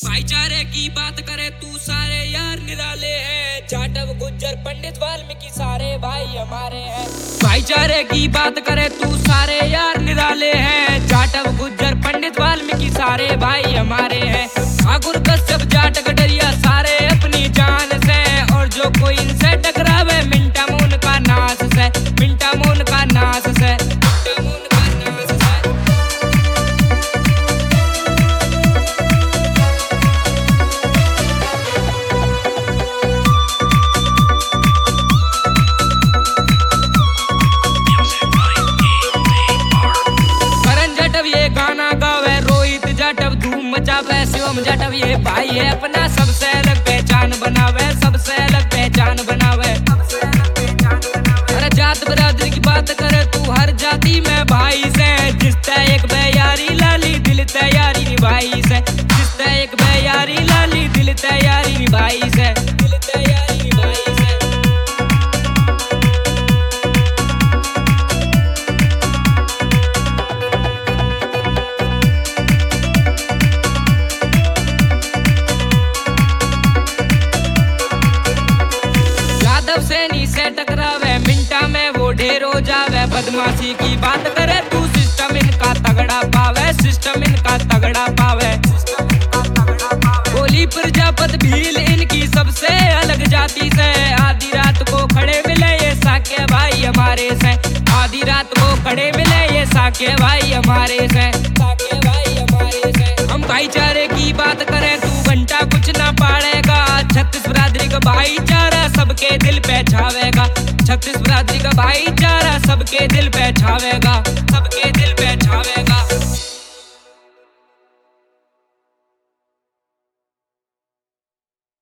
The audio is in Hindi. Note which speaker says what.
Speaker 1: भाईचारे की बात करे तू सारे यार निराले हैं। जाटव गुज्जर पंडित वाल्मीकि सारे भाई हमारे हैं। भाईचारे की बात करे तू सारे यार निराले हैं। जाटव गुज्जर पंडित वाल्मीकि सारे भाई हमारे हैं। ठाकुर कश्यप जाट गडरिया सारे अपनी जान से, और जो कोई इनसे टकरावे मिंटा मोन का नाश से, मिंटा मोन का नाश से, मिंटा मोन का नाश से। गाना गावे रोहित जाटव धूम मचावे, शिवम जाटव ये भाई है अपना सबसे अलग पहचान बनावे, सबसे अलग पहचान बनावे। अरे जात बरादरी की बात करे तू हर जाति में भाई से, जिसते एक बेयारी लाली दिल तैयारी निभाई से, जिसते एक बेयारी लाली दिल तैयारी निभाई से, दिल तैयारी निभाई से। सैनी से टकरावे मिंटा में वो ढेर हो जावे। बदमाशी की बात करे तू सिस्टम इनका तगड़ा पावे, सिस्टम इनका तगड़ा पावे। बोली प्रजापत भील इनकी सबसे अलग जाति से, आधी रात को खड़े मिले ये साके भाई हमारे से, आधी रात को खड़े मिले ये साके भाई हमारे से, साके भाई हमारे से। हम भाईचारे की बात करें तू घंटा कुछ ना पाड़ेगा। छत्तीस बरादरी का भाईचारा सबके दिल पे छावेगा, छत्तीस बरादरी का भाईचारा सबके दिल पे छावेगा, सबके दिल